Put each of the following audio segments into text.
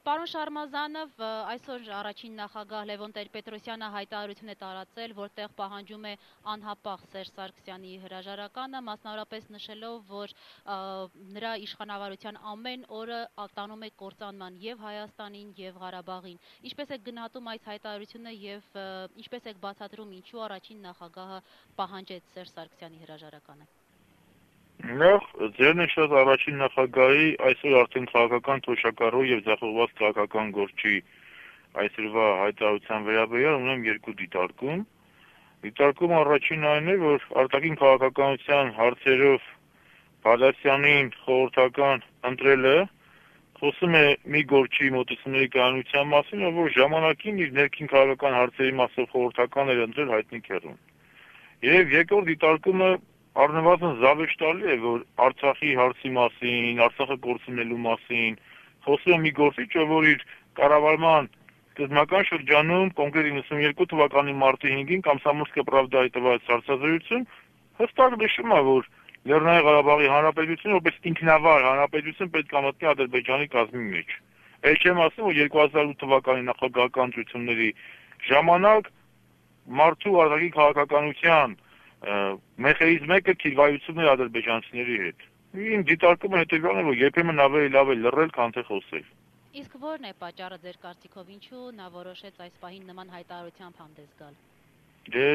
Պարոն Շարմազանով, այսօր առաջին նախագահ Լևոն Տեր-Պետրոսյանը հայտարարություն է տարածել, որտեղ պահանջում է անհապաղ Սերժ Սարգսյանի հրաժարականը, մասնավորապես նշելով, որ նրա իշխանավարության ամեն օրը տանում է կործանման եւ Հայաստանին եւ Ղարաբաղին։ Ինչպես եք գնահատում այս հայտարարությունը եւ ինչպես եք բացատրում, ինչու առաջին նախագահը պահանջեց Սերժ Սարգսյանի հրաժարականը։ Նախ ձեր նշած առաջին նախագահի այսօր արդեն քաղաքական թոշակառու եւ ձախողված քաղաքական գործի այսօրվա հայտարարության վերաբերյալ ունեմ երկու դիտարկում։ Դիտարկումը առաջին այն է, որ արտաքին քաղաքականության հարցերով Բադասյանին խորհրդական ընտրելը խոսում է մի գործի մոտեցումների կանոնության մասին, որ ժամանակին իր ներքին քաղաքական հարցերի մասով խորհրդական էր ընտրել հայտնի քեռուն։ Եվ երկրորդ դիտարկումը առնվազն զավեշտալի է, որ Արցախի հարցի մասին, Արցախը կորցնելու մասին խոսում է մի գործիչ, որ իր կառավարման սկզբնական շրջանում, կոնկրետ 92 թվականի մարտի 5-ին Կոմսոմոլսկայա պրավդայի տված հարցազրույցում հստակ նշում է, որ Լեռնային Ղարաբաղի Հանրապետությունը որպես ինքնավար հանրապետություն պետք է մտնի Ադրբեջանի կազմի մեջ։ Այս չեմ ասում, որ 2008 թվականի նախագահական ընտրությունների ժամանակ մարդու արտաքին քաղաքականության մեխանիզմը մեկը քիվայությունն է ադրբեջանցիների հետ։ Իմ դիտարկումը հետևյալն է, որ երբեմն ավելի լավ է լռել, քան թե խոսել։ Իսկ ո՞րն է պատճառը ձեր կարծիքով, ինչու նա որոշեց այս պահին նման հայտարարությամբ հանդես գալ։ Դե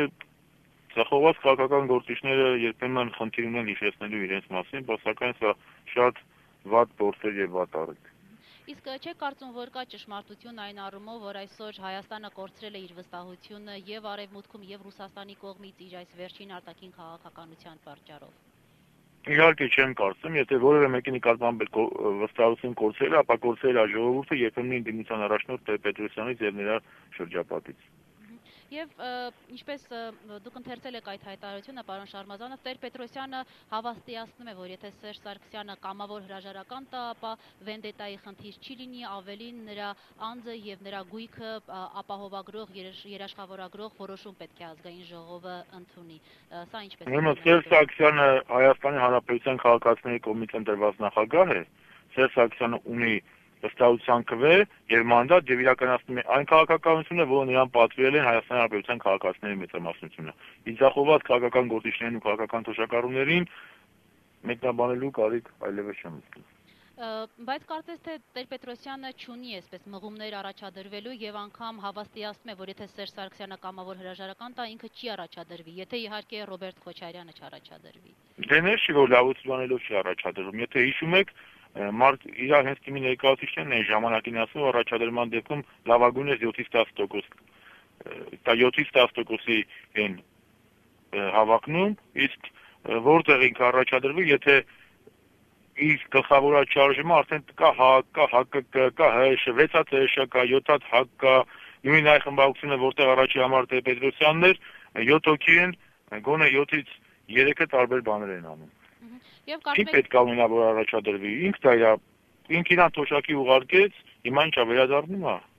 ցախոված քաղաքական գործիչները երբեմն խնդիր ունեն հիշեցնելու իրենց մասին, բացական սա շատ վատ գործեր եւ վատ առիթ։ Իսկ չեք կարծում, որ կա ճշմարտություն այն առումով, որ այսօր Հայաստանը կորցրել է իր վստահությունը եւ Արևմուտքում եւ Ռուսաստանի կողմից իր այս վերջին արտաքին քաղաքականության պատճառով։ Իհարկե չեմ կարծում, եթե որևէ մեկի նկատմամբ վստահություն կորցրել է, ապա կորցրել է ժողովուրդը երբեմն ընդդիմության առաջնորդ Տեր-Պետրոսյանից եւ նրա շրջապատից։ Եվ ինչպես դուք ընթերցել եք այդ հայտարարությունը, պարոն Շարմազանով, Տեր-Պետրոսյանը հավաստիացնում է, որ եթե Սերժ Սարգսյանը կամավոր հրաժարական տա, ապա վենդետայի խնդիր չի լինի, ավելին նրա անձը եւ նրա գույքը ապահովագրող, երաշխավորագրող որոշում պետք է ազգային ժողովը ընդունի։ Սա ինչպես է։ Ուրեմն Սերժ Սարգսյանը Հայաստանի Հանրապետության քաղաքացիների կողմից ընտրված նախագահ է։ Սերժ Սարգսյանը ունի վստահության քվե եւ մանդատ եւ իրականացնում է այն քաղաքականությունը, որը նրան պատվիրել են Հայաստանի Հանրապետության քաղաքացիների մեծամասնությունը։ Իձախոված քաղաքական գործիչներին ու քաղաքական թոշակառուներին մեկնաբանելու կարիք այլևս չեմ զգում։ Բայց կարծես թե Տեր-Պետրոսյանը չունի այսպես մղումներ առաջադրվելու եւ անգամ հավաստիացնում է, որ եթե Սերժ Սարգսյանը կամավոր հրաժարական տա, ինքը չի առաջադրվի, եթե իհարկե Ռոբերտ Քոչարյանը չառաջադրվի։ Դե ներ չի, որ լավությունանելով չի առաջադրվում։ Եթե հիշում եք, իր հենց թիմի ներկայացուցիչներն են ժամանակին ասում, որ առաջադրման դեպքում լավագույնը 7-ից 10%։ Դա 7-ից 10%-ի են հավակնում, իսկ որտեղ ինքը առաջադրվի, եթե իր գլխավորած շարժումը արդեն կա ՀԱԿ, կա ՀՀՇ, 6-ած ՀՀՇ կա, 7-ած ՀԱԿ կա, նույն այ խմբակցությունը, որտեղ առաջի համար Տեր-Պետրոսյանն էր, 7 հոգի են, գոնե 7-ից 3-ը տարբեր բաներ են անում։ Չի պետք է ունենա, որ առաջադրվի, ինքն իրան թոշակի ուղարկեց, հիմա ինչա վերադառնում է։